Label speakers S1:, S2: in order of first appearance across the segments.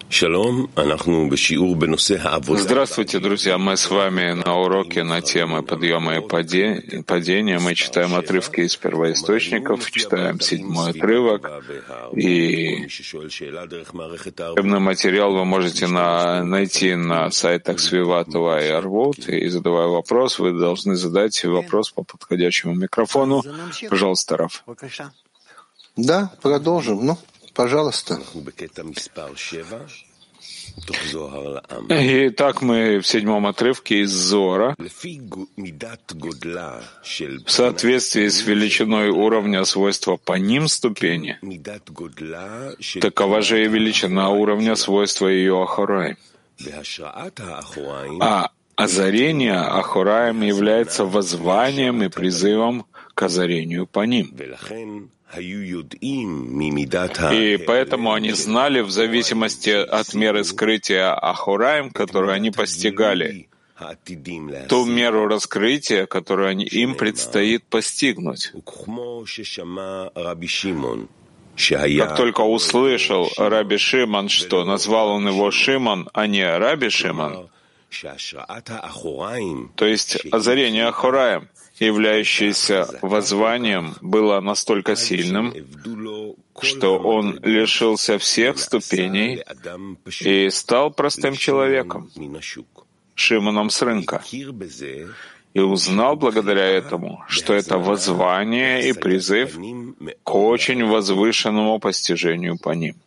S1: Здравствуйте, друзья! Мы с вами на уроке на тему подъема и падения. Мы читаем отрывки из первоисточников, читаем 7-й отрывок. И учебный материал вы можете найти на сайтах Свиватова и Арвуд. И задавая вопрос, вы должны задать вопрос по подходящему микрофону. Пожалуйста, Раф.
S2: Да, продолжим. Ну, пожалуйста.
S1: Итак, мы в 7-м отрывке из Зора. В соответствии с величиной уровня свойства по ним ступени, такова же и величина уровня свойства ее Ахораим. А озарение Ахораим является воззванием и призывом к озарению по ним. И поэтому они знали, в зависимости от меры скрытия Ахораим, которую они постигали, ту меру раскрытия, которую им предстоит постигнуть. Как только услышал Раби Шимон, что назвал он его Шимон, а не Раби Шимон, то есть озарение Ахораим, являющееся воззванием, было настолько сильным, что он лишился всех ступеней и стал простым человеком, Шимоном с рынка, и узнал благодаря этому, что это воззвание и призыв к очень возвышенному постижению по ним.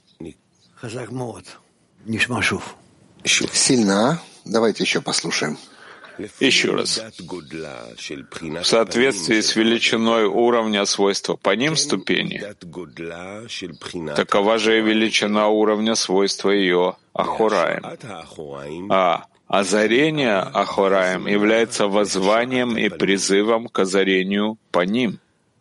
S2: Сильно. Давайте еще послушаем.
S1: Еще раз. В соответствии с величиной уровня свойства по ним ступени, такова же и величина уровня свойства ее Ахораим. А озарение Ахораим является воззванием и призывом к озарению по ним.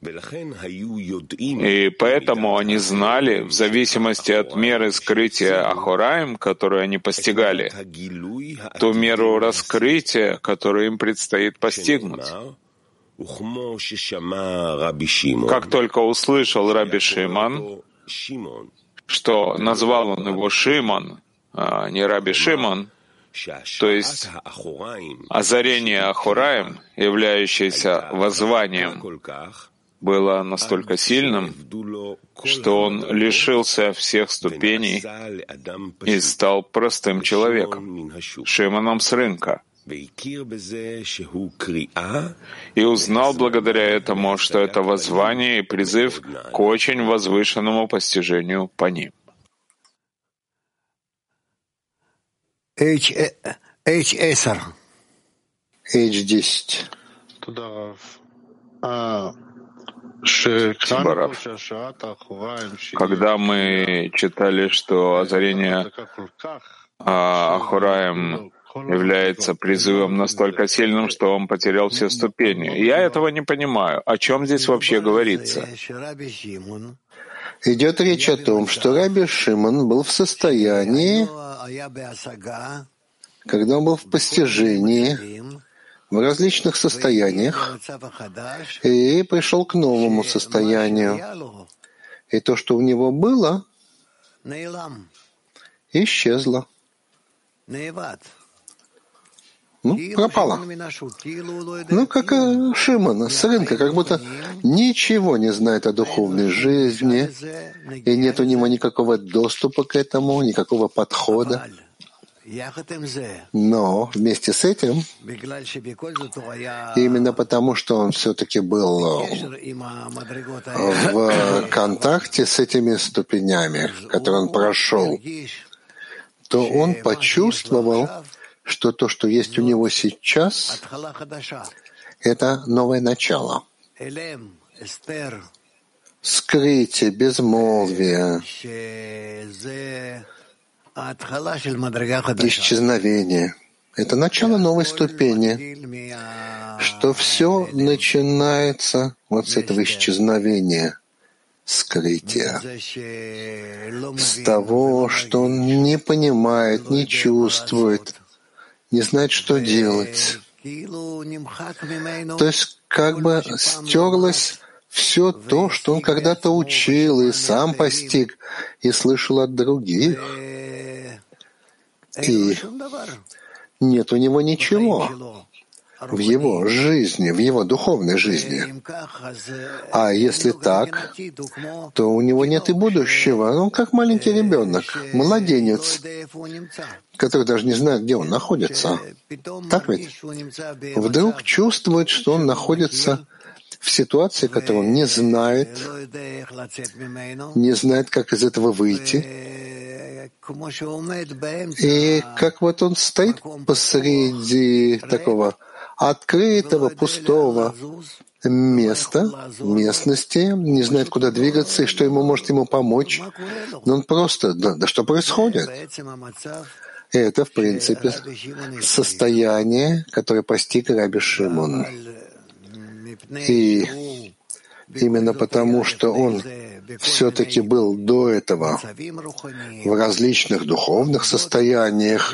S1: И поэтому они знали, в зависимости от меры скрытия Ахораим, которую они постигали, ту меру раскрытия, которую им предстоит постигнуть. Как только услышал Раби Шимон, что назвал он его Шимон, а не Раби Шимон, то есть озарение Ахораим, являющееся воззванием, было настолько сильным, что он лишился всех ступеней и стал простым человеком, Шимоном с рынка, и узнал благодаря этому, что это воззвание и призыв к очень возвышенному постижению по ним.
S2: H10.
S1: Когда мы читали, что озарение Ахораим является призывом настолько сильным, что он потерял все ступени. Я этого не понимаю. О чем здесь вообще говорится?
S2: Идет речь о том, что Раби Шимон был в состоянии, когда он был в постижении, в различных состояниях, и пришел к новому состоянию. И то, что у него было, исчезло. Пропало. Как Шимон с рынка, как будто ничего не знает о духовной жизни, и нет у него никакого доступа к этому, никакого подхода. Но вместе с этим, именно потому, что он все-таки был в контакте с этими ступенями, которые он прошел, то он почувствовал, что то, что есть у него сейчас, это новое начало. Скрытие, безмолвие, исчезновение. Это начало новой ступени, что все начинается вот с этого исчезновения, скрытия, с того, что он не понимает, не чувствует, не знает, что делать. То есть как бы стерлось все то, что он когда-то учил и сам постиг, и слышал от других. и нет у него ничего в его жизни, в его духовной жизни. А если так, то у него нет и будущего. Он как маленький ребенок, младенец, который даже не знает, где он находится. Так ведь? Вдруг чувствует, что он находится в ситуации, которую он не знает, как из этого выйти. И как вот он стоит посреди такого открытого, пустого местности, не знает, куда двигаться и что может ему помочь. Но он просто, да что происходит? Это, в принципе, состояние, которое постиг Раби Шимон. И именно потому, что он все-таки был до этого в различных духовных состояниях,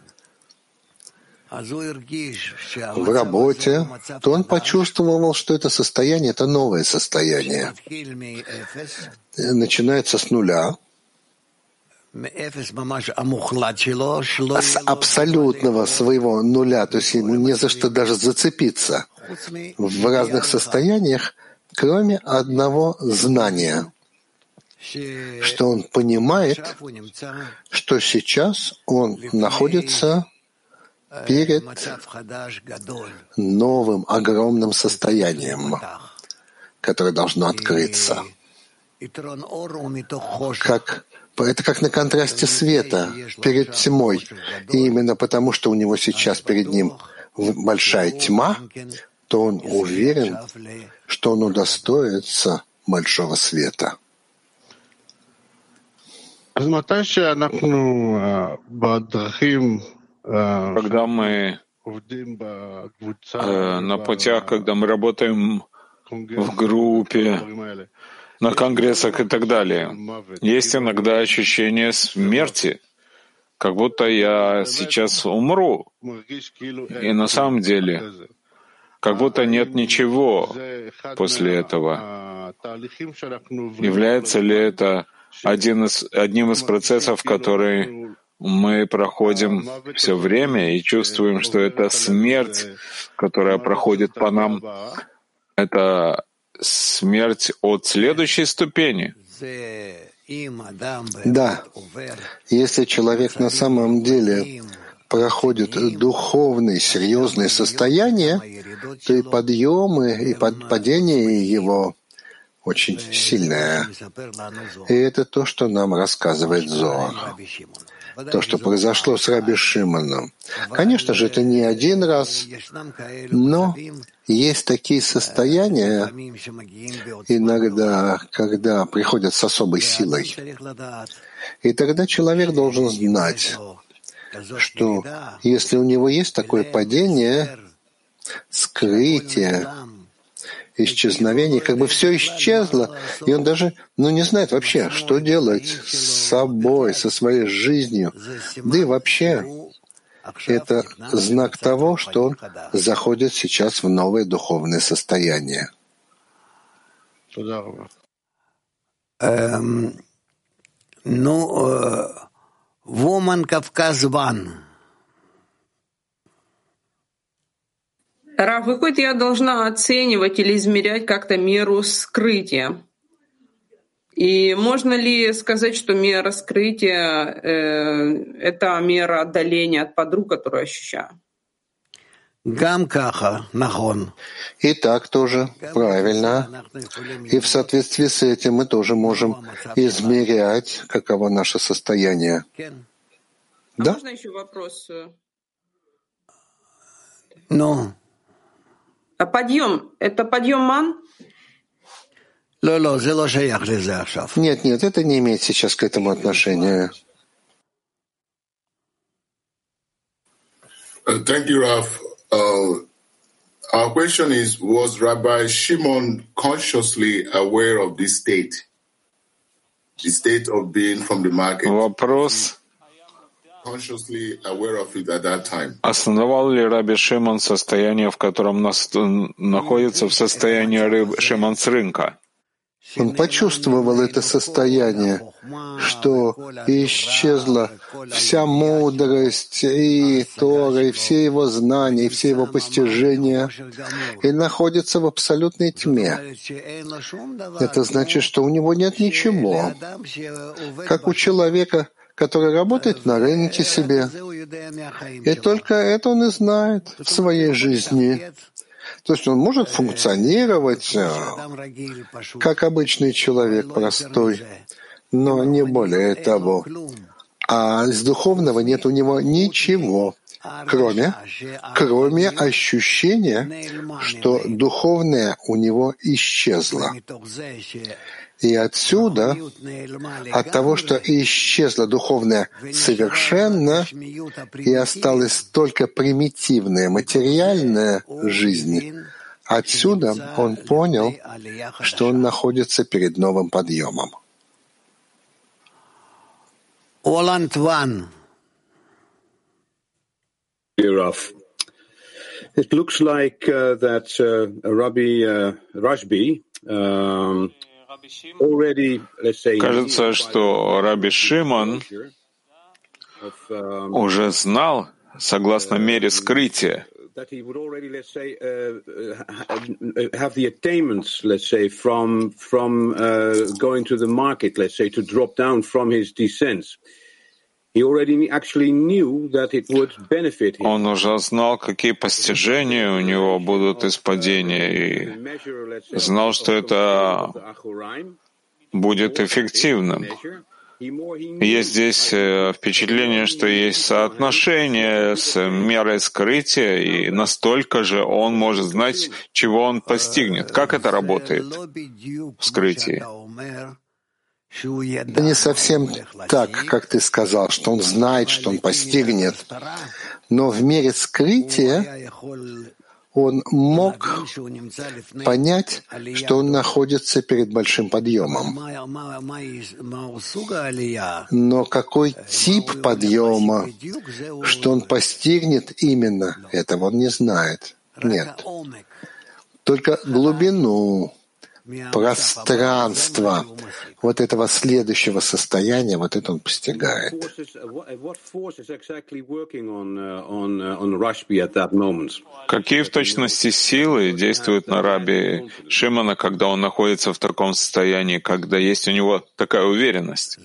S2: в работе, то он почувствовал, что это состояние — это новое состояние. Начинается с нуля, с абсолютного своего нуля, то есть ему не за что даже зацепиться в разных состояниях, кроме одного знания, что он понимает, что сейчас он находится перед новым огромным состоянием, которое должно открыться. Это как на контрасте света перед тьмой. И именно потому, что у него сейчас перед ним большая тьма, то он уверен, что он удостоится большого света.
S1: Когда мы на путях, когда мы работаем в группе, на конгрессах и так далее, есть иногда ощущение смерти, как будто я сейчас умру. И на самом деле, как будто нет ничего после этого. Является ли это одним из процессов, который мы проходим все время и чувствуем, что это смерть, которая проходит по нам, это смерть от следующей ступени.
S2: Да, если человек на самом деле проходит духовные, серьезные состояния, то и подъемы, и падение его очень сильное. И это то, что нам рассказывает Зоар. То, что произошло с Раби Шимоном. Конечно же, это не один раз, но есть такие состояния иногда, когда приходят с особой силой. И тогда человек должен знать, что если у него есть такое падение, скрытие, исчезновение, как бы все исчезло, и он даже, не знает вообще, что делать с собой, со своей жизнью. Да и вообще, это знак того, что он заходит сейчас в новое духовное состояние.
S3: Woman Кавказ One.
S4: Рав, выходит, я должна оценивать или измерять как-то меру скрытия. И можно ли сказать, что мера скрытия это мера отдаления от подруг, которую ощущаю?
S2: И так тоже правильно. И в соответствии с этим мы тоже можем измерять, каково наше состояние. Да?
S4: Можно еще вопрос? А подъем — это подъем ман?
S2: Нет, это не имеет сейчас к этому отношения.
S5: Thank you, Raf. Our question is, was Rabbi Shimon consciously aware of this state? The state of being from the market?
S1: Вопрос.
S5: Consciously aware of it at that time.
S1: Осознавал ли Раби Шимон состояние, в котором находится в состоянии Шимон с рынка?
S2: Он почувствовал это состояние, что исчезла вся мудрость и Тора, и все его знания, и все его постижения, и находится в абсолютной тьме. Это значит, что у него нет ничего. Как у человека, который работает на рынке себе. И только это он и знает в своей жизни. То есть он может функционировать как обычный человек простой, но не более того. А из духовного нет у него ничего, кроме ощущения, что духовное у него исчезло. И отсюда, от того, что исчезло духовное совершенно, и осталась только примитивная, материальная жизнь, отсюда он понял, что он находится перед новым подъемом.
S6: It looks like that Rabbi Rashbi
S1: Кажется, что Раби Шимон уже знал, согласно мере скрытия,
S6: that he would already, have the attainments, from going to the market, to drop down from his descents. He already actually knew that it would benefit him.
S1: Он уже знал, какие постижения у него будут из падения, и знал, что это будет эффективным. Есть здесь впечатление, что есть соотношение с мерой скрытия, и настолько же он может знать, чего он постигнет. Как это работает в скрытии?
S2: Это не совсем так, как ты сказал, что он знает, что он постигнет. Но в мере скрытия он мог понять, что он находится перед большим подъемом. Но какой тип подъема, что он постигнет именно, этого он не знает. Нет. Только глубину, пространство вот этого следующего состояния, вот это он постигает.
S1: Какие в точности силы действуют на Раби Шимона, когда он находится в таком состоянии, когда есть у него такая уверенность?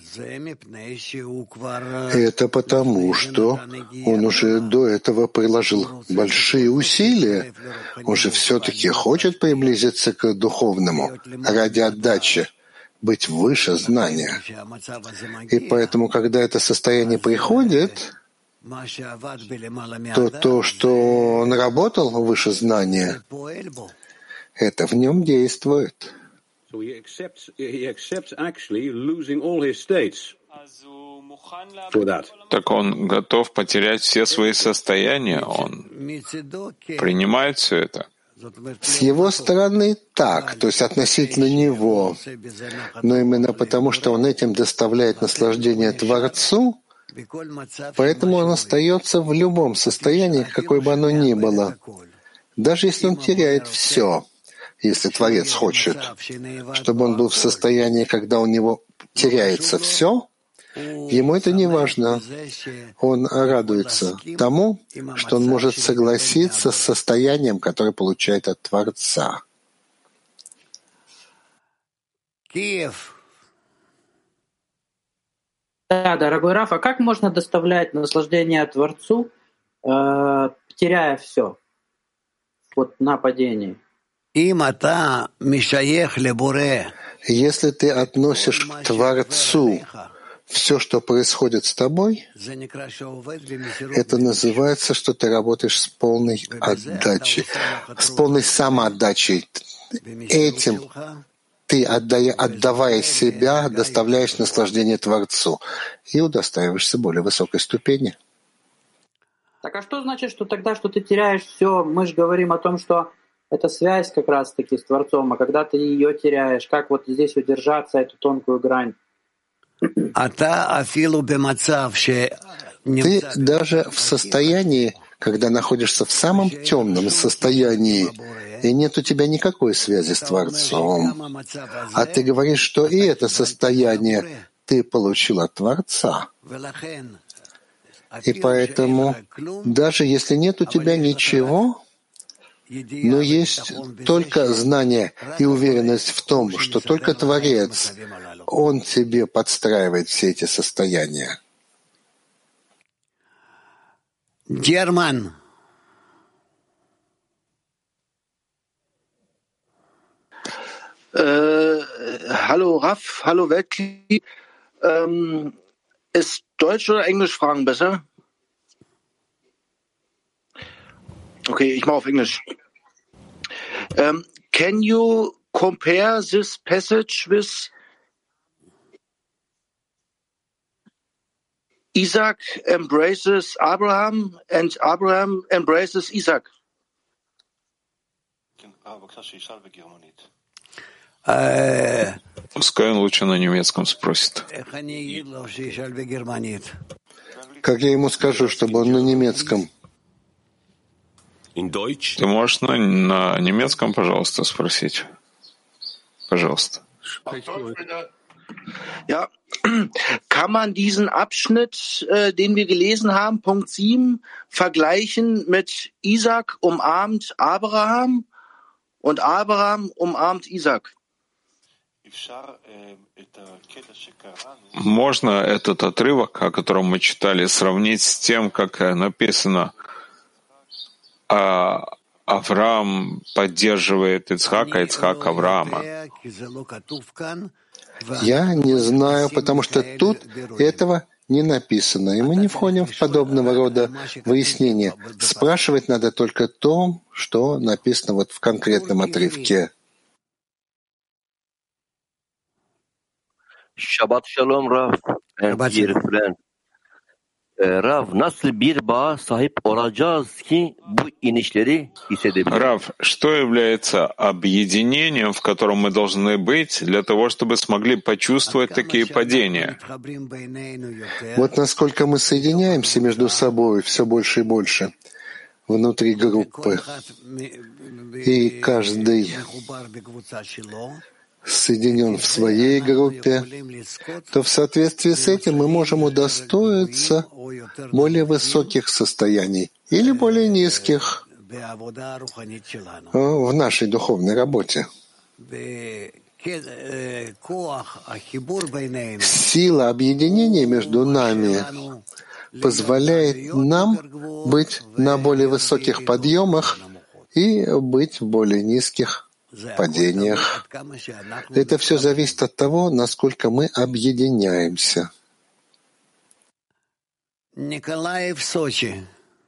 S2: Это потому, что он уже до этого приложил большие усилия. Он же все-таки хочет приблизиться к духовному ради отдачи, быть выше знания. И поэтому, когда это состояние приходит, то, что он работал выше знания, это в нем действует.
S1: Так он готов потерять все свои состояния, он принимает все это.
S2: С его стороны так, то есть относительно него, но именно потому, что он этим доставляет наслаждение Творцу, поэтому он остается в любом состоянии, какой бы оно ни было, даже если он теряет все, если Творец хочет, чтобы он был в состоянии, когда у него теряется все, ему это не важно. Он радуется тому, что он может согласиться с состоянием, которое получает от Творца.
S7: Киев. Да, дорогой Раф, а как можно доставлять наслаждение Творцу, теряя все вот на падении?
S2: Если ты относишь к Творцу все, что происходит с тобой, это называется, что ты работаешь с полной отдачей, с полной самоотдачей. Этим ты, отдавая себя, доставляешь наслаждение Творцу и удостаиваешься более высокой ступени.
S7: Так а что значит, что тогда, что ты теряешь все? Мы же говорим о том, что это связь как раз-таки с Творцом, а когда ты ее теряешь, как вот здесь удержаться, эту тонкую грань?
S2: Ты даже в состоянии, когда находишься в самом темном состоянии, и нет у тебя никакой связи с Творцом. А ты говоришь, что и это состояние ты получил от Творца. И поэтому, даже если нет у тебя ничего, но есть только знание и уверенность в том, что только Творец, Он тебе подстраивает все эти состояния.
S3: Герман.
S8: Hallo Raff, hallo Weltkli. Ist Deutsch oder Englisch Fragen besser? Okay, ich mache auf English. Can you compare this passage with Isaac embraces Abraham and Abraham embraces Isaac?
S1: Пускай он лучше на немецком спросит.
S2: Как я ему скажу, чтобы он на немецком?
S1: Ты можешь на немецком, пожалуйста, спросить? Пожалуйста.
S8: Ja, kann man diesen Abschnitt, den wir gelesen haben, Punkt 7, vergleichen mit Isaac umarmt Abraham und Abraham umarmt Isaac?
S1: Можно этот отрывок, о котором мы читали, сравнить с тем, как написано, Авраам поддерживает Ицхака, Ицхак Авраама.
S2: Я не знаю, потому что тут этого не написано, и мы не входим в подобного рода выяснения. Спрашивать надо только то, что написано вот в конкретном отрывке.
S9: Shabbat Shalom Rav and dear friend. Rav, nasıl bir bağa sahip olacağız ki bu inişleri hissedebiliriz?
S1: Рав, что является объединением, в котором мы должны быть, для того, чтобы смогли почувствовать такие падения?
S2: Вот насколько мы соединяемся между собой все больше и больше внутри группы, и каждый соединен в своей группе, то в соответствии с этим мы можем удостоиться более высоких состояний или более низких в нашей духовной работе. Сила объединения между нами позволяет нам быть на более высоких подъемах и быть в более низких падениях. Это все зависит от того, насколько мы объединяемся.
S3: Николай в Сочи.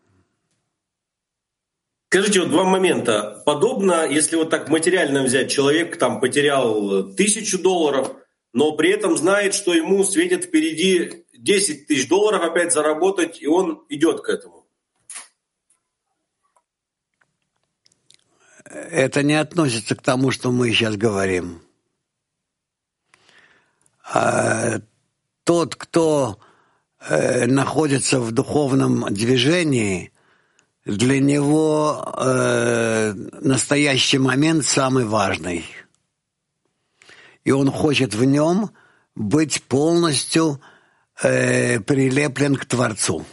S10: Скажите, вот два момента. Подобно, если вот так материально взять, человек там потерял $1000, но при этом знает, что ему светит впереди $10 000 опять заработать, и он идет к этому.
S3: Это не относится к тому, что мы сейчас говорим. Тот, кто находится в духовном движении, для него настоящий момент самый важный. И он хочет в нем быть полностью прилеплен к Творцу.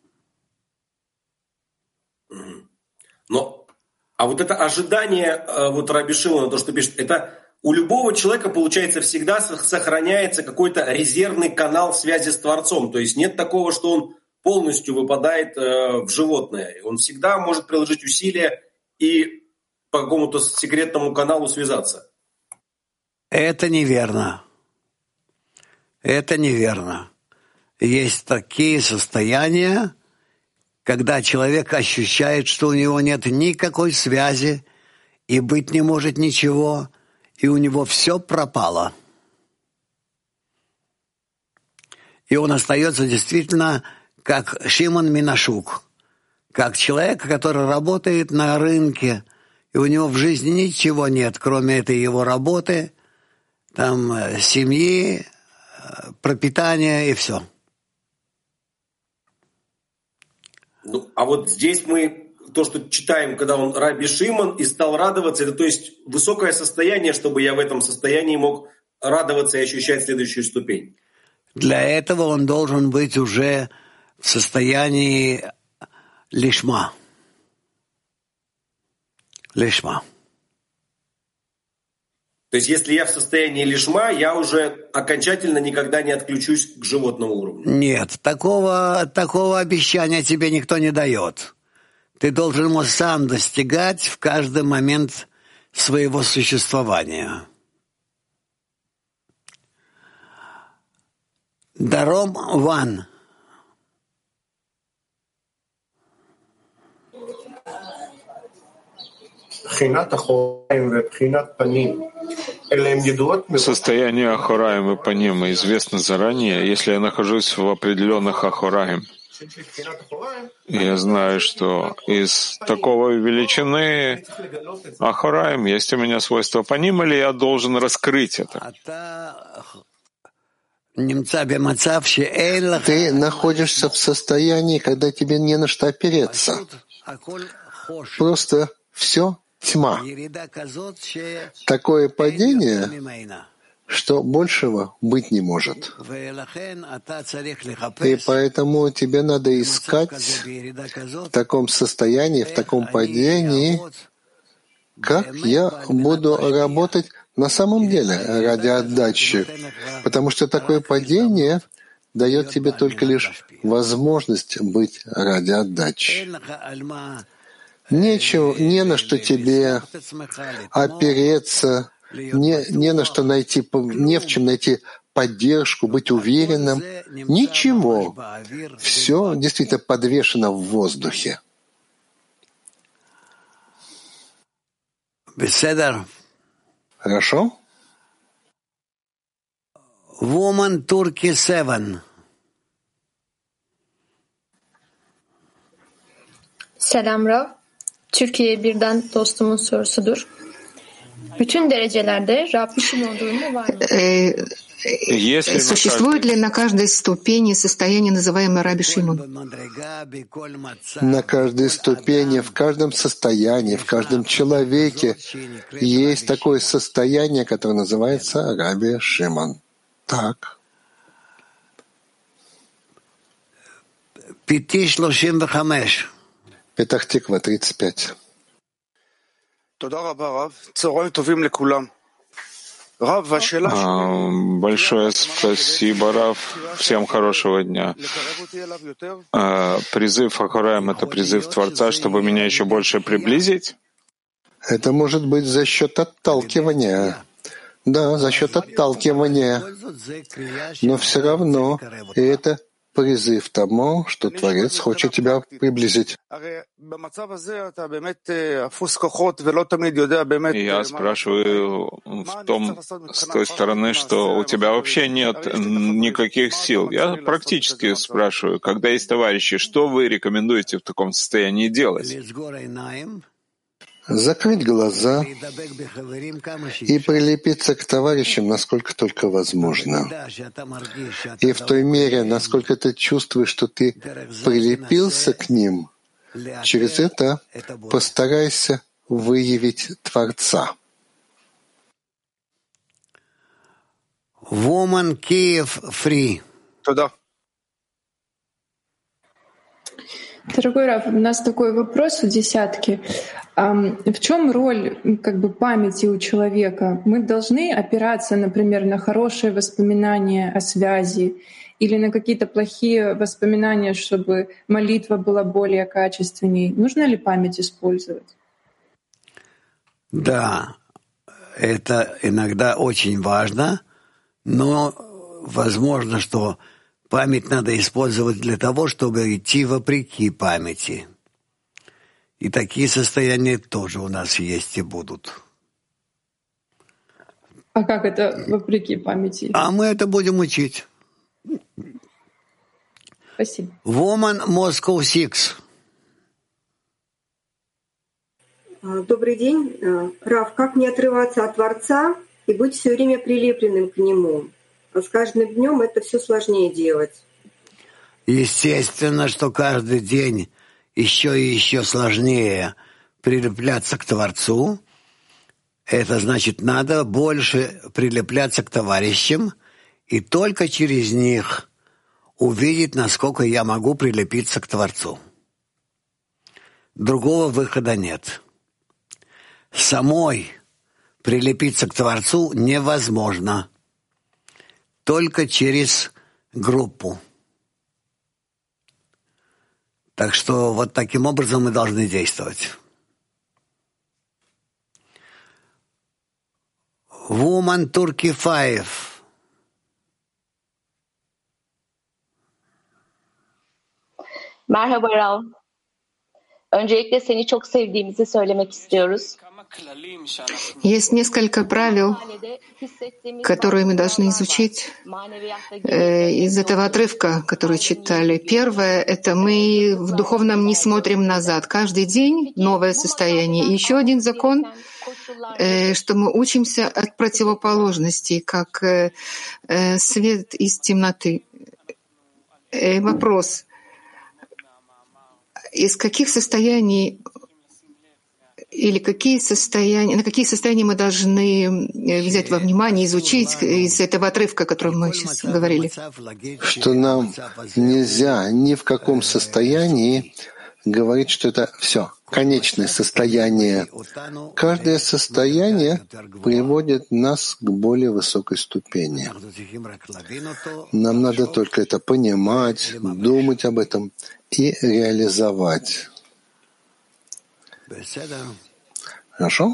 S10: А вот это ожидание, вот Раби Шимона, то, что пишет, это у любого человека, получается, всегда сохраняется какой-то резервный канал связи с Творцом. То есть нет такого, что он полностью выпадает в животное. Он всегда может приложить усилия и по какому-то секретному каналу связаться.
S3: Это неверно. Это неверно. Есть такие состояния, когда человек ощущает, что у него нет никакой связи и быть не может ничего, и у него все пропало. И он остается действительно как Шимон Минашук, как человек, который работает на рынке, и у него в жизни ничего нет, кроме этой его работы, там семьи, пропитания и все.
S10: Ну, а вот здесь мы, то, что читаем, когда он Раби Шимон и стал радоваться, это то есть высокое состояние, чтобы я в этом состоянии мог радоваться и ощущать следующую ступень.
S3: Для этого он должен быть уже в состоянии лишма. Лишма.
S10: То есть если я в состоянии лишма, я уже окончательно никогда не отключусь к животному уровню.
S3: Нет, такого обещания тебе никто не дает. Ты должен его сам достигать в каждый момент своего существования. Даром Ван.
S1: Состояние Ахораим и Паним известно заранее. Если я нахожусь в определенных Ахораим, я знаю, что из такого величины Ахораим есть у меня свойство Паним, или я должен раскрыть это?
S2: Ты находишься в состоянии, когда тебе не на что опереться. Просто все тьма. Такое падение, что большего быть не может. И поэтому тебе надо искать в таком состоянии, в таком падении, как я буду работать на самом деле ради отдачи. Потому что такое падение дает тебе только лишь возможность быть ради отдачи. Нечего, не на что тебе опереться, не на что найти, не в чем найти поддержку, быть уверенным. Ничего. Все действительно подвешено в воздухе. Хорошо?
S3: Woman Turkey 7.
S11: Selam Rav. Türkiye birden dostumun sorusudur. Bütün derecelerde Rabbi Şimon durumu var mı?
S12: Существует ли на каждой ступени состояние, называемое Раби Шимон?
S2: На каждой ступени, в каждом состоянии, в каждом человеке есть такое состояние, которое называется Раби Шимон. Так. Петах Тиква, 35.
S1: Большое спасибо, Рав. Всем хорошего дня. Призыв Ахораим — это призыв Творца, чтобы меня еще больше приблизить?
S2: Это может быть за счет отталкивания. Да, за счет отталкивания. Но все равно это призыв тому, что Творец хочет тебя приблизить.
S1: И я спрашиваю с той стороны, что у тебя вообще нет никаких сил. Я практически спрашиваю, когда есть товарищи, что вы рекомендуете в таком состоянии делать?
S2: Закрыть глаза и прилепиться к товарищам, насколько только возможно. И в той мере, насколько ты чувствуешь, что ты прилепился к ним, через это постарайся выявить Творца.
S3: Woman Kiev Free.
S12: Туда.
S13: Дорогой Рав, у нас такой вопрос в десятке. В чем роль памяти у человека? Мы должны опираться, например, на хорошие воспоминания о связи или на какие-то плохие воспоминания, чтобы молитва была более качественней? Нужно ли память использовать?
S3: Да, это иногда очень важно, но возможно, что память надо использовать для того, чтобы идти вопреки памяти. И такие состояния тоже у нас есть и будут.
S13: А как это вопреки памяти?
S3: А мы это будем учить.
S13: Спасибо.
S3: Woman Moscow 6.
S14: Добрый день. Рав, как не отрываться от Творца и быть все время прилепленным к Нему? А с каждым днем это все сложнее делать.
S3: Естественно, что каждый день еще и еще сложнее прилепляться к Творцу, это значит, надо больше прилепляться к товарищам и только через них увидеть, насколько я могу прилепиться к Творцу. Другого выхода нет. Самой прилепиться к Творцу невозможно. Только через группу. Так что вот таким образом мы должны действовать. Woman Turkey 5.
S15: Merhaba Rav. Öncelikle seni çok sevdiğimizi söylemek istiyoruz.
S12: Есть несколько правил, которые мы должны изучить из этого отрывка, который читали. Первое — это мы в духовном не смотрим назад. Каждый день новое состояние. И еще один закон, что мы учимся от противоположностей, как свет из темноты. Вопрос. Из каких состояний или на какие состояния мы должны взять во внимание, изучить из этого отрывка, о котором мы сейчас говорили?
S2: Что нам нельзя ни в каком состоянии говорить, что это все, конечное состояние. Каждое состояние приводит нас к более высокой ступени. Нам надо только это понимать, думать об этом и реализовать. Хорошо?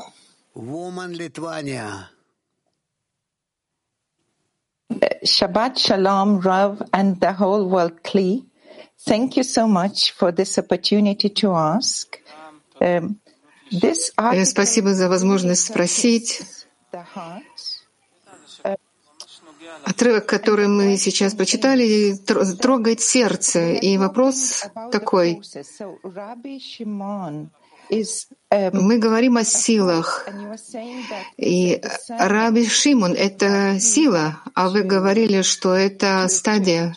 S16: Shabbat Shalom, Rav, and the whole world Kli. Thank you so much for this opportunity to ask.
S12: Спасибо за возможность спросить. Отрывок, который мы сейчас прочитали, трогает сердце. И вопрос такой. Мы говорим о силах. И Раби Шимон — это сила, а вы говорили, что это стадия.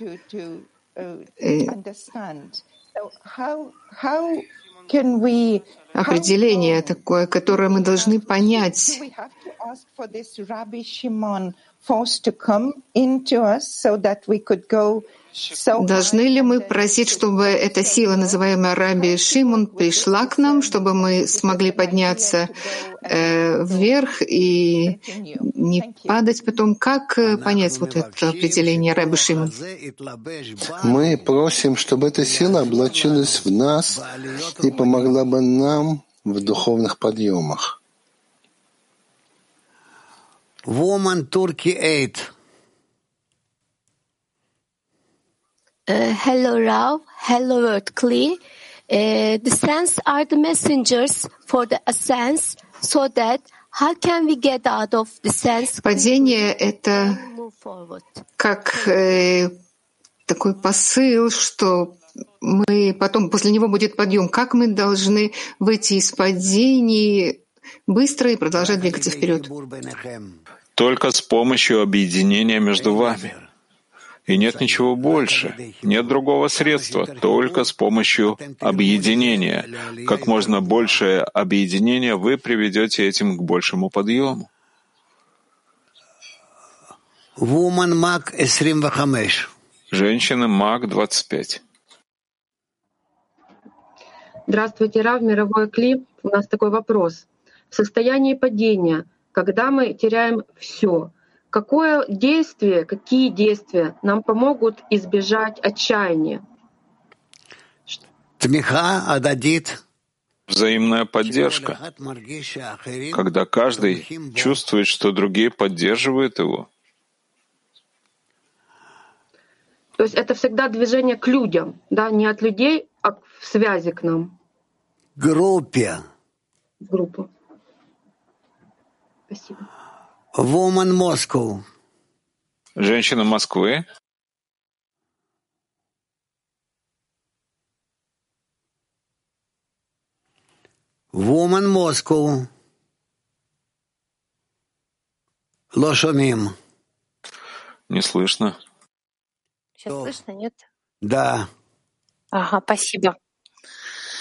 S12: Определение такое, которое мы должны понять. Должны ли мы просить, чтобы эта сила, называемая Раби Шимон, пришла к нам, чтобы мы смогли подняться вверх и не падать потом? Как понять вот это определение Раби Шимон?
S2: Мы просим, чтобы эта сила облачилась в нас и помогла бы нам в духовных подъемах.
S3: Woman Turkey 8.
S17: Hello, Rav. Hello, World Kli. The sense are the messengers for the ascents, so that how can we get out of the sense?
S12: Падение — это как такой посыл, что мы потом, после него будет подъем. Как мы должны выйти из падений быстро и продолжать двигаться вперед?
S1: Только с помощью объединения между вами. И нет ничего больше, нет другого средства, только с помощью объединения. Как можно большее объединение вы приведете этим к большему подъему.
S3: Woman Mag 25.
S1: Женщина Маг 25.
S18: Здравствуйте, Рав, мировой Кли. У нас такой вопрос. В состоянии падения, когда мы теряем все, какие действия нам помогут избежать отчаяния?
S1: Взаимная поддержка, когда каждый чувствует, что другие поддерживают его.
S18: То есть это всегда движение к людям, да, не от людей, а в связи к нам.
S3: Группа.
S18: Спасибо.
S3: Woman Moscow.
S1: Женщина Москвы.
S3: Woman Moscow. Лошомим.
S1: Не слышно.
S11: Сейчас слышно, нет?
S3: Да.
S11: Ага, спасибо.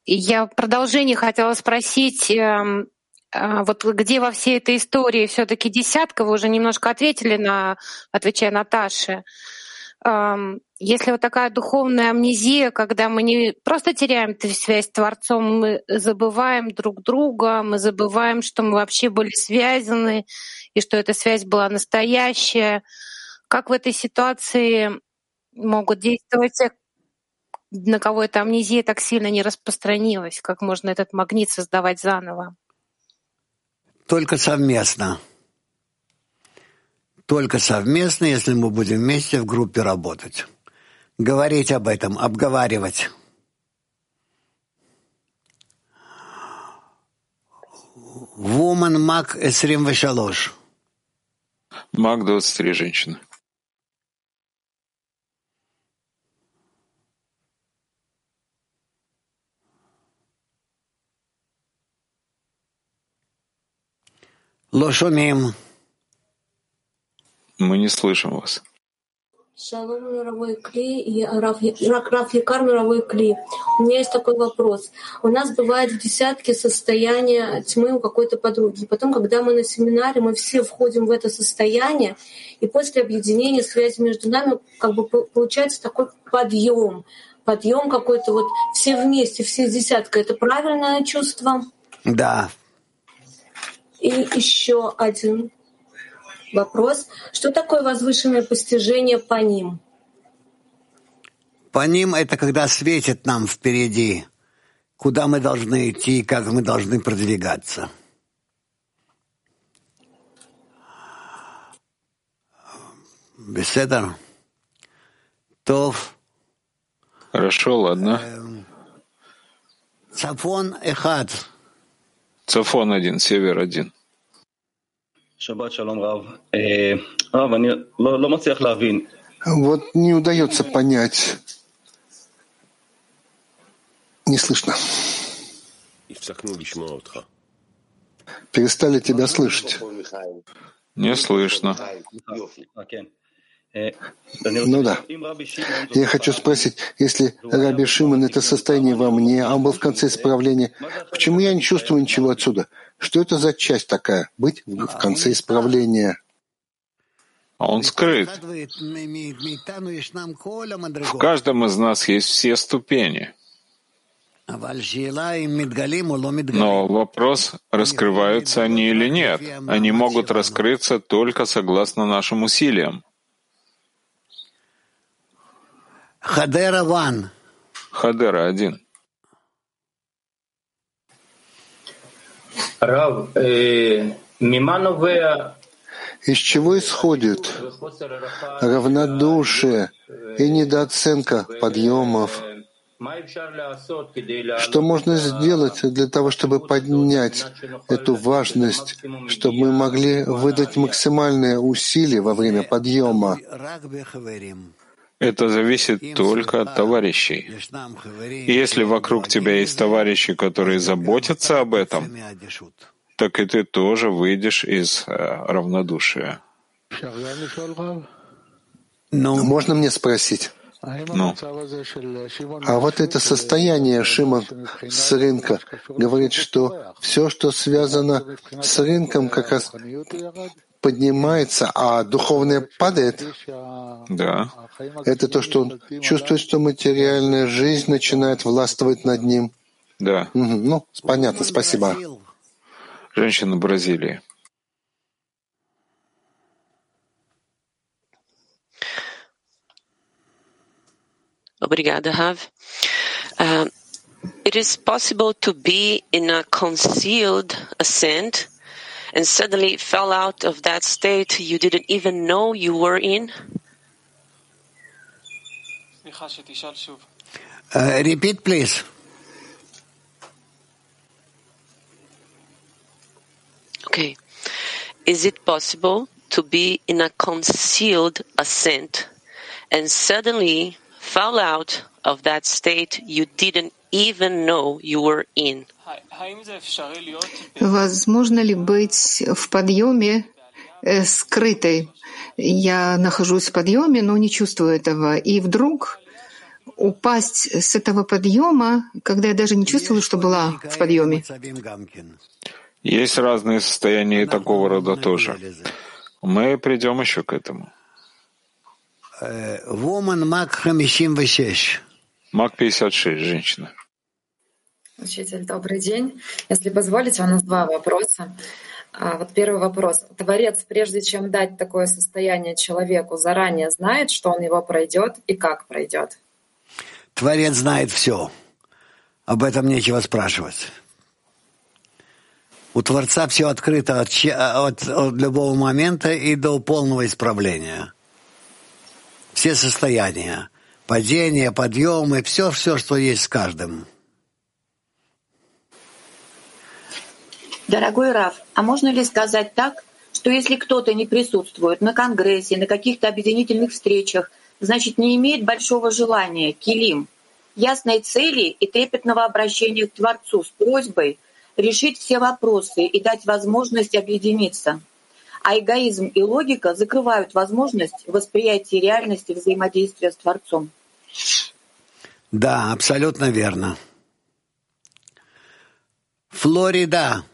S19: Я в продолжении хотела спросить, вот где во всей этой истории все-таки десятка, вы уже немножко ответили, отвечая Наташе. Если вот такая духовная амнезия, когда мы не просто теряем связь с Творцом, мы забываем друг друга, мы забываем, что мы вообще были связаны, и что эта связь была настоящая. Как в этой ситуации могут действовать те, на кого эта амнезия так сильно не распространилась? Как можно этот магнит создавать заново?
S3: Только совместно. Только совместно, если мы будем вместе в группе работать. Говорить об этом, обговаривать. Woman Мак 23.
S1: Мак 23 женщины.
S3: Лошумим.
S1: Мы не слышим вас.
S20: Шалом, мировой Кли, и Рав Якар, мировой Кли. У меня есть такой вопрос. У нас бывает в десятке состояние тьмы у какой-то подруги. Потом, когда мы на семинаре, мы все входим в это состояние, и после объединения связи между нами как бы получается такой подъем какой-то, вот все вместе, все десятка. Это правильное чувство?
S3: Да.
S20: И еще один вопрос. Что такое возвышенное постижение по ним?
S3: По ним — это когда светит нам впереди, куда мы должны идти, как мы должны продвигаться. Беседа? Тов.
S1: Хорошо, ладно.
S3: Цафон эхад.
S1: Цафон 1, север 1.
S2: Вот не удается понять. Не слышно. Перестали тебя слышать.
S1: Не слышно.
S2: Ну да. Я хочу спросить, если Раби Шимон — это состояние во мне, а он был в конце исправления, почему я не чувствую ничего отсюда? Что это за часть такая? Быть в конце исправления?
S1: А он скрыт. В каждом из нас есть все ступени. Но вопрос, раскрываются они или нет. Они могут раскрыться только согласно нашим усилиям.
S3: Хадера 1.
S1: Хадера 1.
S21: Рав,
S2: из чего исходит равнодушие и недооценка подъемов? Что можно сделать для того, чтобы поднять эту важность, чтобы мы могли выдать максимальные усилия во время подъема?
S1: Это зависит только от товарищей. Если вокруг тебя есть товарищи, которые заботятся об этом, так и ты тоже выйдешь из равнодушия.
S2: Можно мне спросить?
S1: Ну.
S2: А вот это состояние, Шимон, с рынка, говорит, что все, что связано с рынком, как раз поднимается, а духовное падает.
S1: Да.
S2: Это то, что он чувствует, что материальная жизнь начинает властвовать над ним.
S1: Да.
S2: Ну, понятно, спасибо.
S1: Женщина Бразилии.
S22: Obrigada, Rav. It is possible to be in a concealed ascent and suddenly fell out of that state you didn't even know you were in?
S3: Repeat, please.
S22: Okay. Is it possible to be in a concealed ascent and suddenly fall out of that state you didn't even know you were in?
S12: Возможно ли быть в подъеме скрытой? Я нахожусь в подъеме, но не чувствую этого. И вдруг упасть с этого подъема, когда я даже не чувствовала, что была в подъеме.
S1: Есть разные состояния такого рода тоже. Мы придем еще к этому. Мак 56, женщина.
S4: Учитель, добрый день. Если позволите, у нас два вопроса. Вот первый вопрос. Творец, прежде чем дать такое состояние человеку, заранее знает, что он его пройдет и как пройдет?
S3: Творец знает все. Об этом нечего спрашивать. У Творца все открыто от любого момента и до полного исправления. Все состояния. Падения, подъемы, все, что есть с каждым.
S21: Дорогой Рав, а можно ли сказать так, что если кто-то не присутствует на конгрессе, на каких-то объединительных встречах, значит, не имеет большого желания, килим, ясной цели и трепетного обращения к Творцу с просьбой решить все вопросы и дать возможность объединиться? А эгоизм и логика закрывают возможность восприятия реальности взаимодействия с Творцом.
S3: Да, абсолютно верно. Флорида.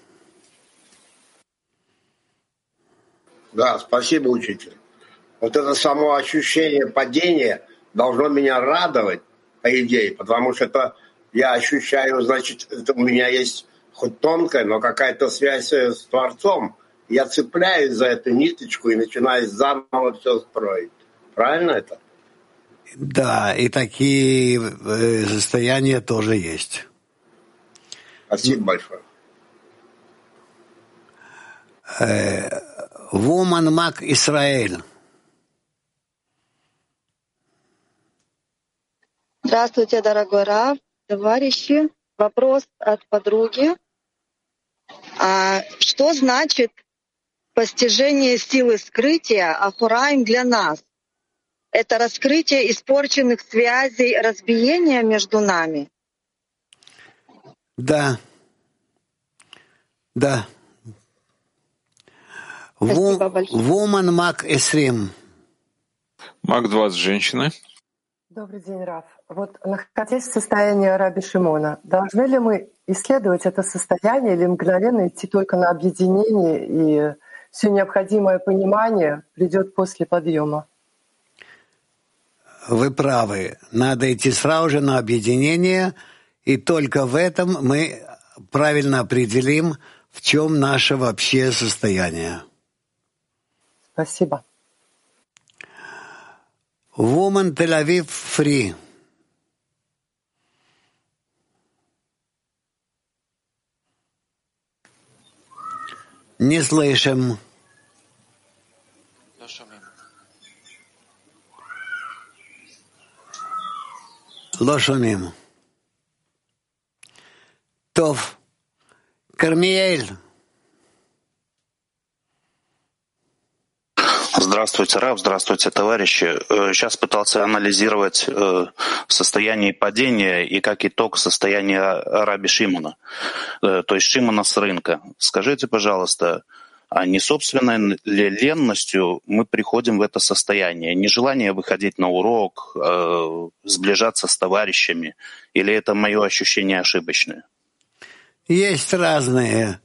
S23: Да, спасибо, учитель. Вот это само ощущение падения должно меня радовать, по идее, потому что это я ощущаю, значит, это у меня есть хоть тонкая, но какая-то связь с Творцом. Я цепляюсь за эту ниточку и начинаю заново все строить. Правильно это?
S3: Да, и такие состояния тоже есть.
S23: Спасибо большое.
S3: Woman Мак Исраэль.
S24: Здравствуйте, дорогой Рав, товарищи. Вопрос от подруги. Что значит постижение силы скрытия Ахураим для нас? Это раскрытие испорченных связей, разбиения между нами?
S3: Да. Да. Woman Мак Эсрим.
S1: Мак 20, женщины.
S25: Добрый день, Рав. Вот, находясь в состоянии Раби Шимона, должны ли мы исследовать это состояние или мгновенно идти только на объединение, и все необходимое понимание придет после подъема?
S3: Вы правы. Надо идти сразу же на объединение, и только в этом мы правильно определим, в чем наше вообще состояние.
S25: Спасибо.
S3: Woman Тель-Авив Free. Не слышим. לא שומעים. טוב, כרמיאל.
S26: Здравствуйте, Рав, здравствуйте, товарищи. Сейчас пытался анализировать состояние падения и как итог состояния Раби Шимона, то есть Шимона с рынка. Скажите, пожалуйста, а не собственной ли ленностью мы приходим в это состояние? Нежелание выходить на урок, сближаться с товарищами? Или это мое ощущение ошибочное?
S3: Есть разные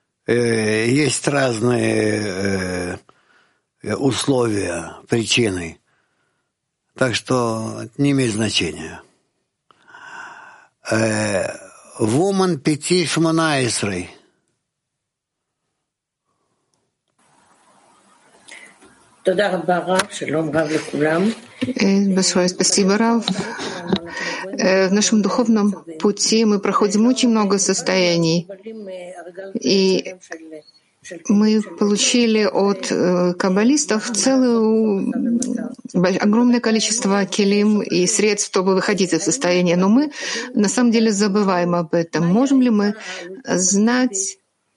S3: условия, причины. Так что не имеет значения. Woman 5-18.
S12: Большое спасибо, Рав. В нашем духовном пути мы проходим очень много состояний. И мы получили от каббалистов огромное количество келим и средств, чтобы выходить из состояния. Но мы на самом деле забываем об этом. Можем ли мы знать,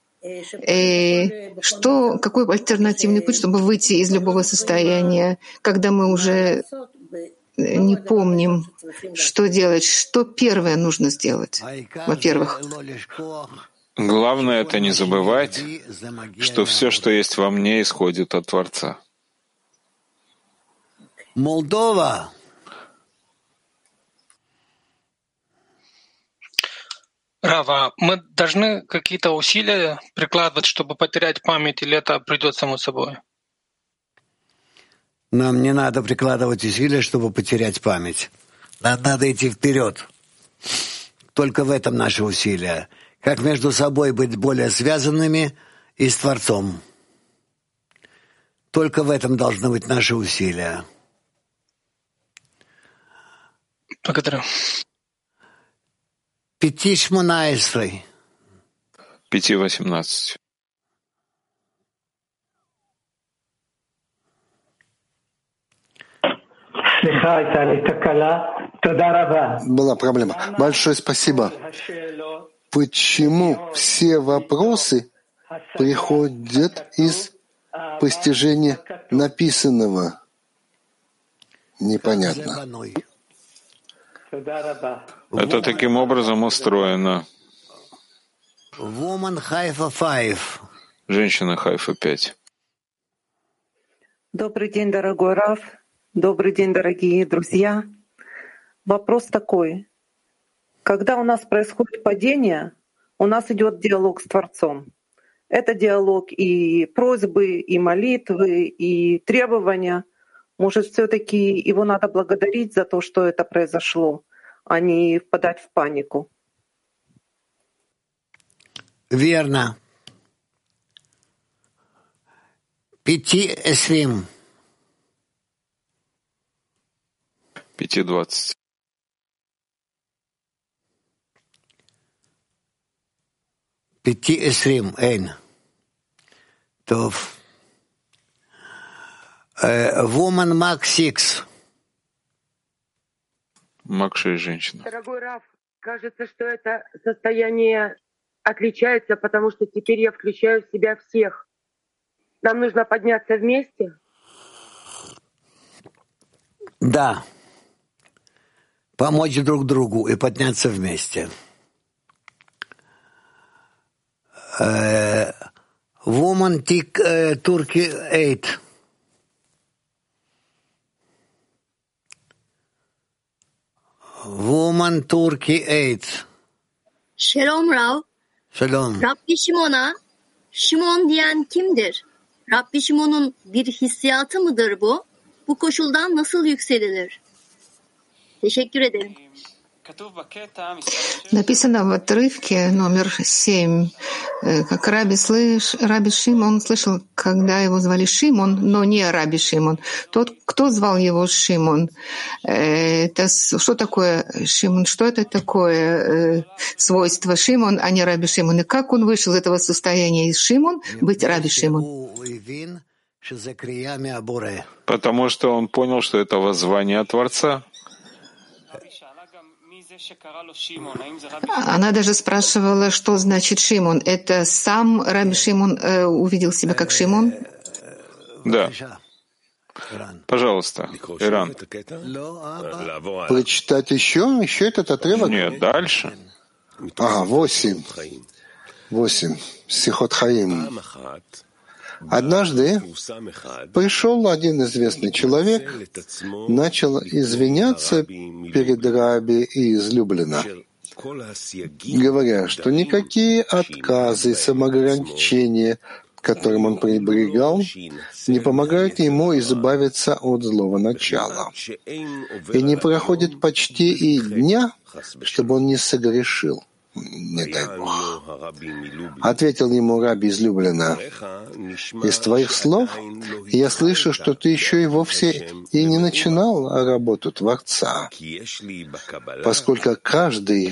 S12: какой альтернативный путь, чтобы выйти из любого состояния, когда мы уже не помним, что делать, что первое нужно сделать, во-первых?
S1: Главное — это не забывать, что все, что есть во мне, исходит от Творца.
S3: Молдова.
S5: Рава, мы должны какие-то усилия прикладывать, чтобы потерять память, или это придет само собой?
S3: Нам не надо прикладывать усилия, чтобы потерять память. Нам надо идти вперед. Только в этом наши усилия. Как между собой быть более связанными и с Творцом. Только в этом должны быть наши усилия.
S5: Благодарю.
S3: 5:18.
S1: 5:18.
S2: Была проблема. Большое спасибо. Почему все вопросы приходят из постижения написанного? Непонятно.
S1: Это таким образом устроено.
S3: Woman Haifa 5.
S1: Женщина Хайфа 5.
S6: Добрый день, дорогой Рав. Добрый день, дорогие друзья. Вопрос такой. Когда у нас происходит падение, у нас идет диалог с Творцом. Это диалог и просьбы, и молитвы, и требования. Может, все-таки его надо благодарить за то, что это произошло, а не впадать в панику.
S3: Верно. 5:20.
S1: 5:20.
S3: 5:20. Эйн. Тов. Woman Mach 6.
S1: Мак 6 женщина.
S18: Дорогой Раф, кажется, что это состояние отличается, потому что теперь я включаю в себя всех. Нам нужно подняться вместе?
S3: Да. Помочь друг другу и подняться вместе. Woman Turkey 8. Woman Turkey 8.
S7: Shalom Rav.
S3: Shalom.
S7: Rabbi Şimon'a Şimon diyen kimdir? Rabbi Şimon'un bir hissiyatı mıdır bu? Bu koşuldan nasıl yükselilir? Teşekkür ederim.
S12: Написано в отрывке номер 7, как Раби Шимон слышал, когда его звали Шимон, но не Раби Шимон. Тот, кто звал его Шимон, это что такое Шимон? Что это такое свойство Шимон, а не Раби Шимон? И как он вышел из этого состояния из Шимон быть Раби Шимон?
S1: Потому что он понял, что это воззвание от Творца.
S12: Она даже спрашивала, что значит Шимон. Это сам Раби Шимон увидел себя как Шимон?
S1: Да. Пожалуйста, Иран.
S2: Прочитать еще этот отрывок?
S1: Нет, дальше.
S2: 8. Сихот Хаим. Однажды пришел один известный человек, начал извиняться перед Раби и излюбленно, говоря, что никакие отказы и самоограничения, к которым он пренебрегал, не помогают ему избавиться от злого начала. И не проходит почти и дня, чтобы он не согрешил. Не дай Бог. Ответил ему Раби излюбленно: из твоих слов я слышу, что ты еще и вовсе и не начинал работу Творца, поскольку каждый,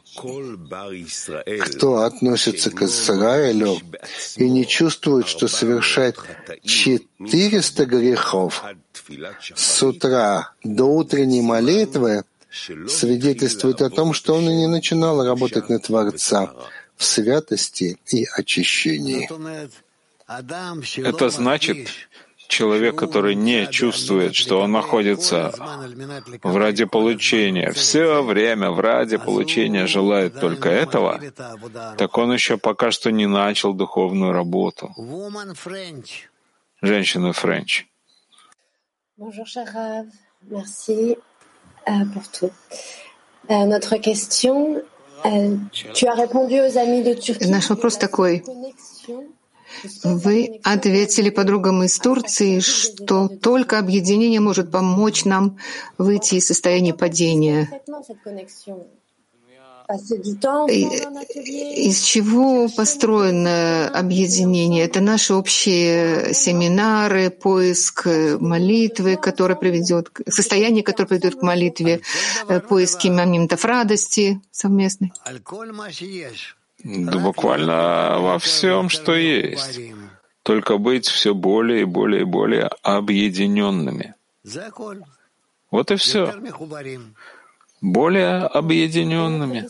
S2: кто относится к Израилю и не чувствует, что совершает 400 грехов с утра до утренней молитвы, свидетельствует о том, что он и не начинал работать на Творца в святости и очищении.
S1: Это значит, человек, который не чувствует, что он находится в ради получения, все время в ради получения желает только этого, так он еще пока что не начал духовную работу. Женщина Френч.
S8: Bonjour, cher Rav. Merci pour tout. Notre question
S12: Наш вопрос такой. Вы ответили подругам из Турции, что только объединение может помочь нам выйти из состояния падения. Из чего построено объединение? Это наши общие семинары, поиск молитвы, который приведет к состоянию, которое приведет к молитве, поиски моментов радости совместной.
S1: Да буквально во всем, что есть. Только быть все более и более и более объединенными. Вот и все. Более объединенными.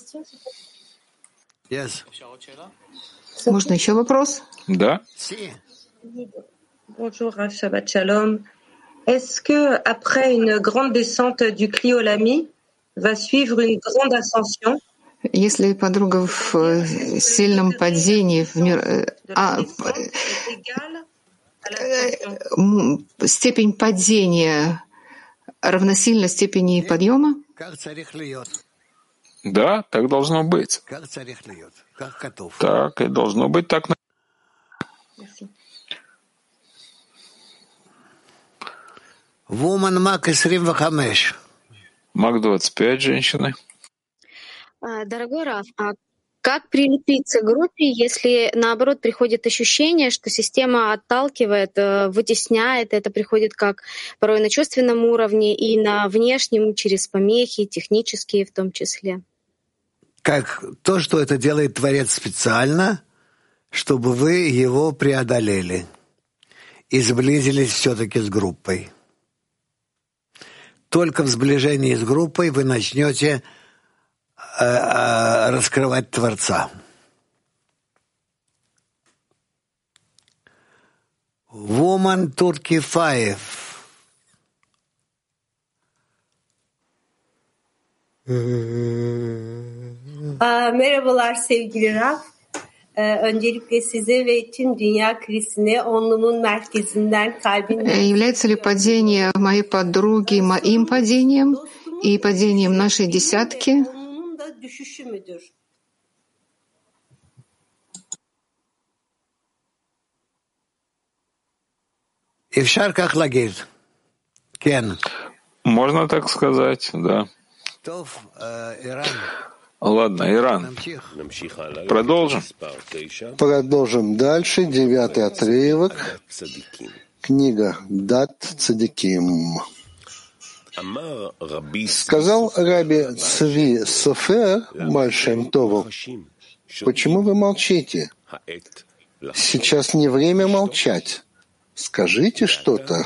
S12: Можно еще вопрос?
S1: Да.
S18: Bonjour, Shabbat Shalom. Est-ce que après une grande descente du Cliolami va suivre une grande ascension?
S12: Если подруга в сильном падении в мир, степень падения равносильно степени подъема?
S1: Да, так должно быть. Так и должно быть. Так. Мак 25, женщины.
S9: Дорогой Рав, а как прилепиться к группе, если наоборот приходит ощущение, что система отталкивает, вытесняет, это приходит как порой на чувственном уровне и на внешнем, через помехи, технические в том числе?
S3: Как то, что это делает Творец специально, чтобы вы его преодолели и сблизились все-таки с группой. Только в сближении с группой вы начнете раскрывать Творца. Woman Turkey 5.
S10: Merhabalar sevgili Raf. Öncelikle size ve tüm dünya Krisine onlumun merkezinden kalbin...
S12: Является ли падение моей подруги моим падением и падением нашей десятки?
S10: Düşüşü müdür?
S3: Эфшар как лагид. Кен.
S1: Можно так сказать, да. Ладно, Иран. Продолжим.
S2: Продолжим дальше. 9-й отрывок. Книга Дат Цадиким. Сказал Раби Цви Софер Баль Шем Тову: почему вы молчите? Сейчас не время молчать. Скажите что-то.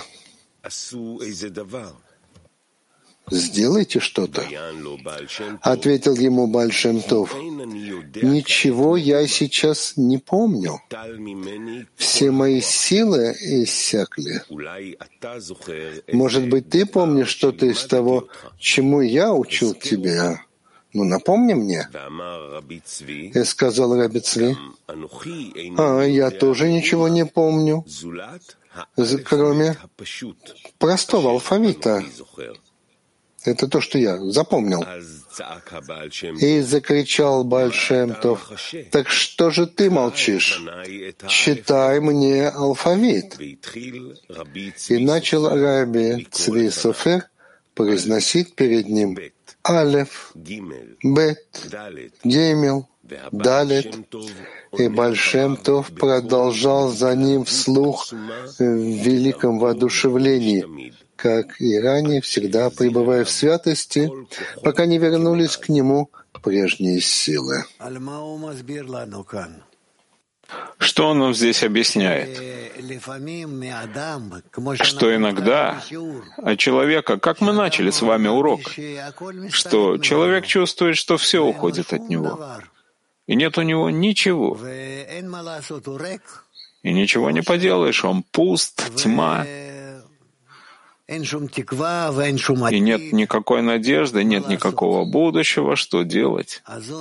S2: Сделайте что-то. Ответил ему Баль Шем Тов: ничего я сейчас не помню. Все мои силы иссякли. Может быть, ты помнишь что-то из того, чему я учил тебя? Ну, напомни мне. И сказал Раби Цви: я тоже ничего не помню, кроме простого алфавита. Это то, что я запомнил. И закричал Баль Шем Тов: так что же ты молчишь? Читай мне алфавит. И начал Раби Цви Софер произносить перед ним Алеф, Бет, Гимел, Далет. И Баль Шем Тов продолжал за ним вслух в великом воодушевлении, как и ранее, всегда пребывая в святости, пока не вернулись к нему прежние силы.
S1: Что он нам здесь объясняет? Что иногда от человека, как мы начали с вами урок, что человек чувствует, что все уходит от него, и нет у него ничего, и ничего не поделаешь, он пуст, тьма, и нет никакой надежды, нет никакого будущего, что делать.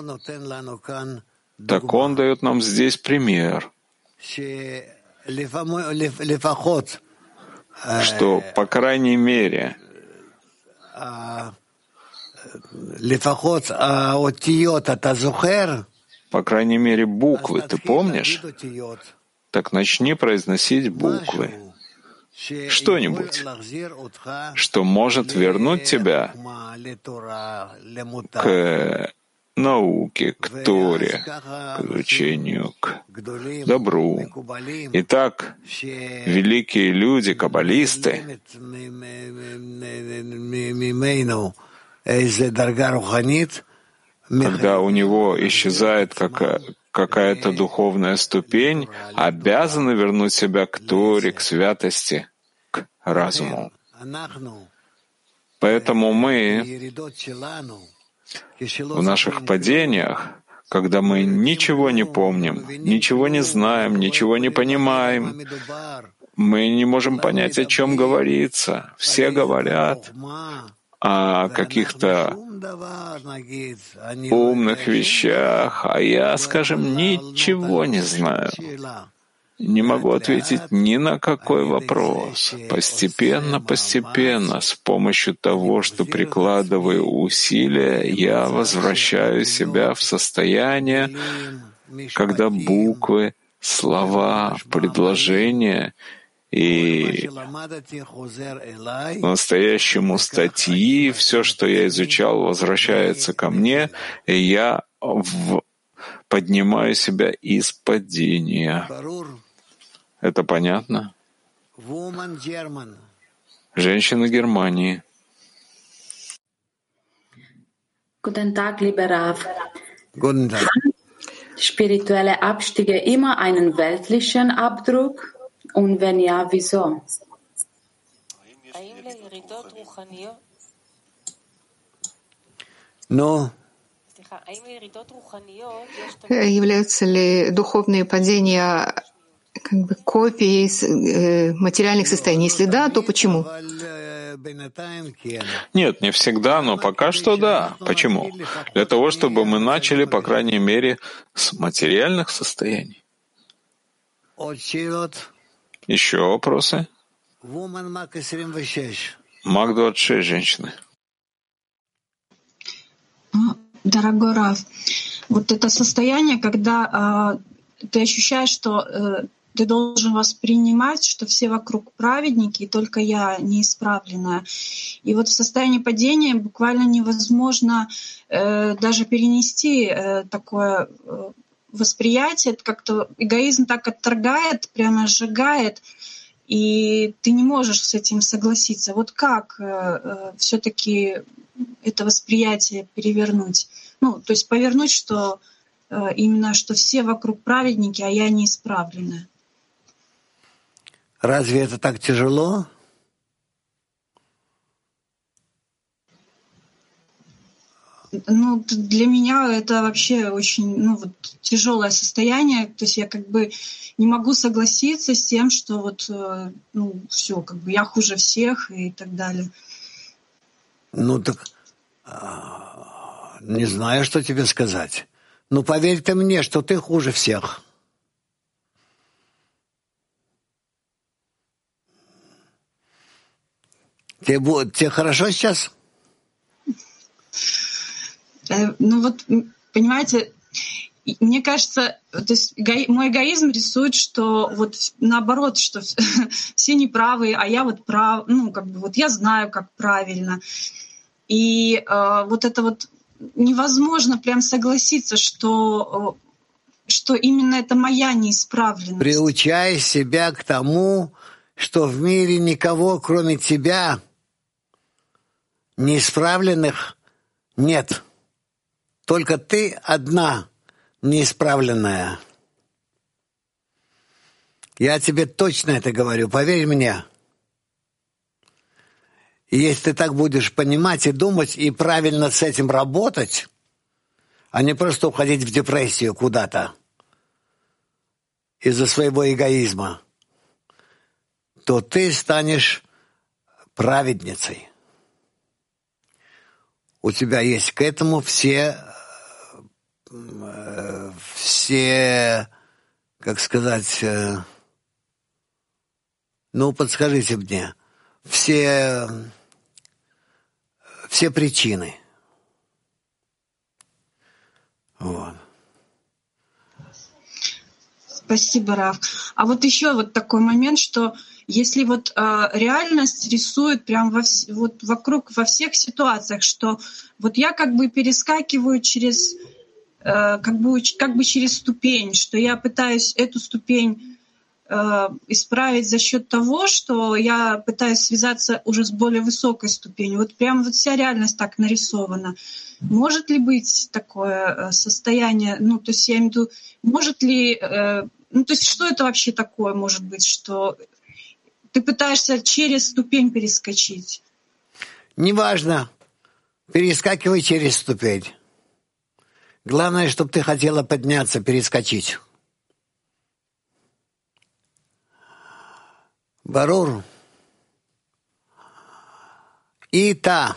S1: Так он дает нам здесь пример, что, по крайней мере, По крайней мере, буквы ты помнишь? Так начни произносить буквы. Что-нибудь, что может вернуть тебя к науке, к Торе, к изучению, к добру. Итак, великие люди, каббалисты, когда у него исчезает какая-то духовная ступень, обязаны вернуть себя к Торе, к святости, к разуму. Поэтому мы в наших падениях, когда мы ничего не помним, ничего не знаем, ничего не понимаем, мы не можем понять, о чем говорится. Все говорят о каких-то умных вещах, а я, скажем, ничего не знаю. Не могу ответить ни на какой вопрос. Постепенно, с помощью того, что прикладываю усилия, я возвращаю себя в состояние, когда буквы, слова, предложения и по-настоящему статьи, все, что я изучал, возвращается ко мне, и я поднимаю себя из падения. Это понятно? Женщины Германии.
S11: Guten Tag, lieber Rav.
S3: Guten Tag.
S11: Spirituelle Abstiege immer einen weltlichen Abdruck? Und wenn ja, wieso?
S3: No.
S12: Являются ли духовные падения как бы копией материальных состояний? Если да, то почему?
S1: Нет, не всегда, но пока что да. Почему? Для того, чтобы мы начали, по крайней мере, с материальных состояний. Еще вопросы? Мак 26, женщины.
S13: Дорогой Рав, вот это состояние, когда ты ощущаешь, что ты должен воспринимать, что все вокруг праведники, и только я неисправленная. И вот в состоянии падения буквально невозможно даже перенести такое восприятие. Это как-то эгоизм так отторгает, прямо сжигает, и ты не можешь с этим согласиться. Вот как все-таки это восприятие перевернуть? Ну, то есть повернуть, что именно что все вокруг праведники, а я неисправленная.
S3: Разве это так тяжело?
S13: Ну, для меня это вообще очень тяжелое состояние. То есть я как бы не могу согласиться с тем, что вот все, как бы я хуже всех и так далее.
S3: Ну так не знаю, что тебе сказать. Ну поверь ты мне, что ты хуже всех. Тебе хорошо сейчас?
S13: Ну вот, понимаете, мне кажется, то есть мой эгоизм рисует, что вот наоборот, что все неправы, а я вот прав, как бы вот я знаю, как правильно. И вот это вот невозможно прям согласиться, что именно это моя неисправленность.
S3: Приучай себя к тому, что в мире никого, кроме тебя, неисправленных нет. Только ты одна неисправленная. Я тебе точно это говорю, поверь мне. И если ты так будешь понимать и думать, и правильно с этим работать, а не просто уходить в депрессию куда-то из-за своего эгоизма, то ты станешь праведницей. У тебя есть к этому все, как сказать, подскажите мне, все причины. Вот.
S13: Спасибо, Рав. А вот еще вот такой момент, что если вот реальность рисует прям вот вокруг во всех ситуациях, что вот я как бы перескакиваю через как бы через ступень, что я пытаюсь эту ступень исправить за счет того, что я пытаюсь связаться уже с более высокой ступенью. Вот прям вот вся реальность так нарисована. Может ли быть такое состояние? Ну, то есть я имею в виду, может ли... ну, то есть что это вообще такое может быть, что ты пытаешься через ступень перескочить?
S3: Неважно. Перескакивай через ступень. Главное, чтобы ты хотела подняться, перескочить. Барур. Ита.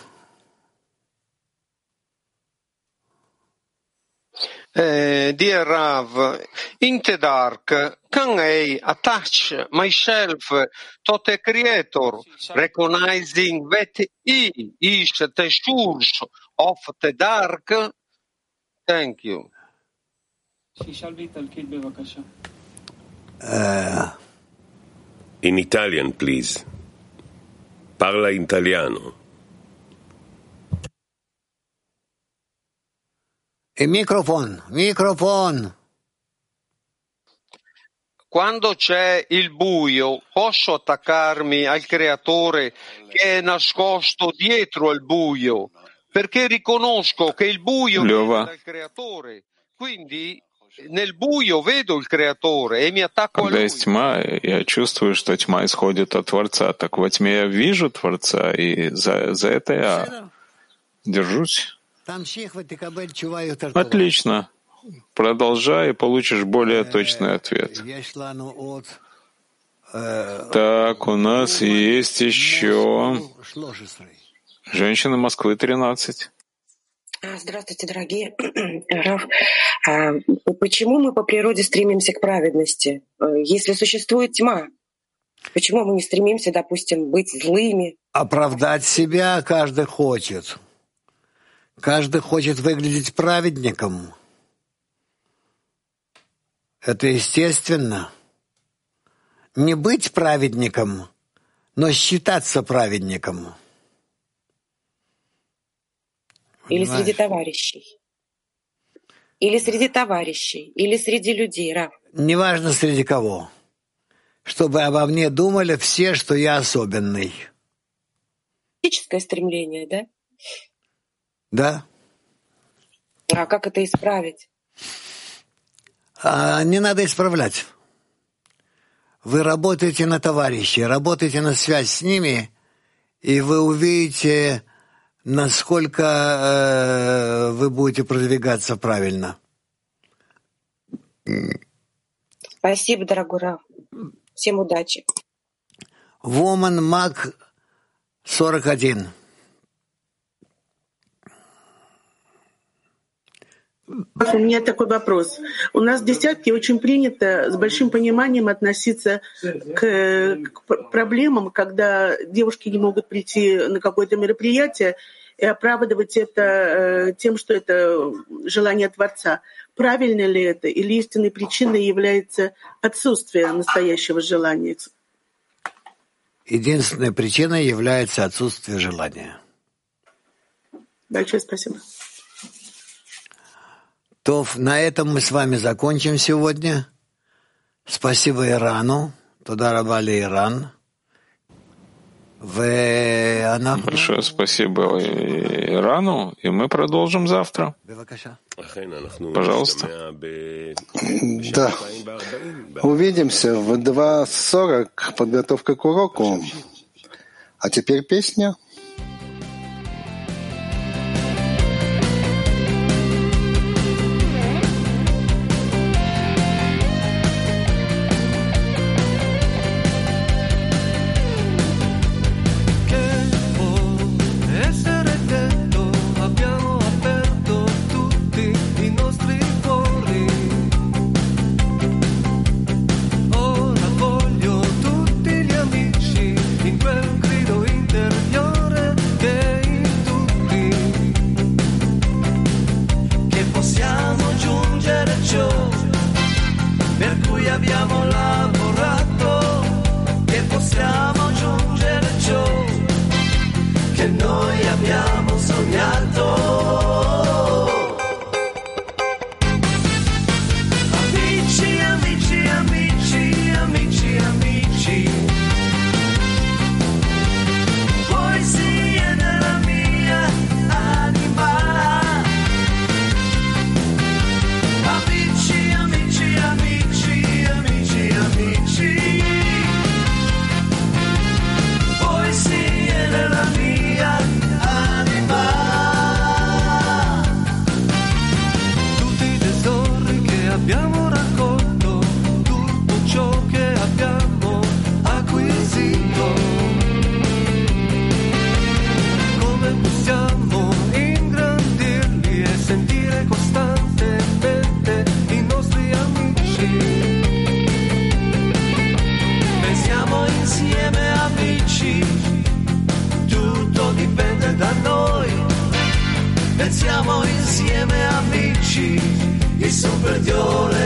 S14: Dear Rav, in the dark, can I attach myself to the Creator, recognizing that He is the source of the dark? Thank you.
S15: In Italian, please. Parla in italiano.
S3: Microfono.
S14: Quando c'è il buio, posso attaccarmi al Creatore che è nascosto dietro il buio, perché riconosco che il buio viene dal Creatore. Quindi nel buio vedo il Creatore e mi attacco a
S1: Когда
S14: Lui.
S1: есть тьма, я чувствую, что тьма исходит от Творца. Так во тьме я вижу Творца, и за это я держусь. Отлично. Продолжай, и получишь более точный ответ. Так, у нас есть еще женщина Москвы 13.
S16: Здравствуйте, дорогие. Рав, почему мы по природе стремимся к праведности? Если существует тьма, почему мы не стремимся, допустим, быть злыми?
S3: Оправдать себя каждый хочет. Каждый хочет выглядеть праведником. Это естественно. Не быть праведником, но считаться праведником.
S16: Или среди товарищей. Или среди товарищей. Или среди людей, Рав.
S3: Неважно среди кого. Чтобы обо мне думали все, что я особенный.
S16: Физическое стремление, да?
S3: Да.
S16: А как это исправить?
S3: Не надо исправлять. Вы работаете на товарищей, работаете на связь с ними, и вы увидите, насколько вы будете продвигаться правильно.
S16: Спасибо, дорогой Рав. Всем удачи.
S3: Woman Mag 41.
S17: У меня такой вопрос. У нас в десятке очень принято с большим пониманием относиться к проблемам, когда девушки не могут прийти на какое-то мероприятие и оправдывать это тем, что это желание Творца. Правильно ли это? Или истинной причиной является отсутствие настоящего желания?
S3: Единственной причиной является отсутствие желания.
S17: Большое спасибо.
S3: То на этом мы с вами закончим сегодня. Спасибо Ирану. Туда рабали Иран.
S1: Большое спасибо Ирану, и мы продолжим завтра. Пожалуйста.
S2: Да. Увидимся в 2:40. Подготовка к уроку. А теперь песня.
S19: Possiamo
S4: abbiamo lavorato, che possiamo giungere a ciò che noi abbiamo sognato. Amici, amici, amici, amici, amici, poesie della mia anima. Amici, amici, amici, amici, amici, poesie della mia anima. Tutti i tesori che abbiamo raccolto, tutto ciò che abbiamo acquisito, come possiamo ingrandirli e sentire costantemente i nostri amici? Pensiamo insieme amici, tutto dipende da noi. Pensiamo insieme amici, il super Dio